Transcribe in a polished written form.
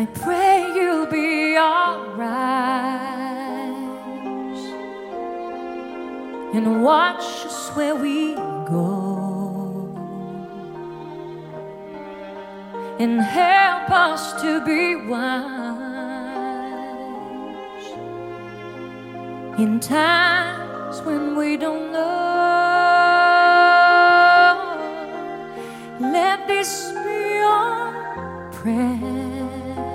I pray you'll be alright and watch us where we go and help us to be wise in times when we don't know.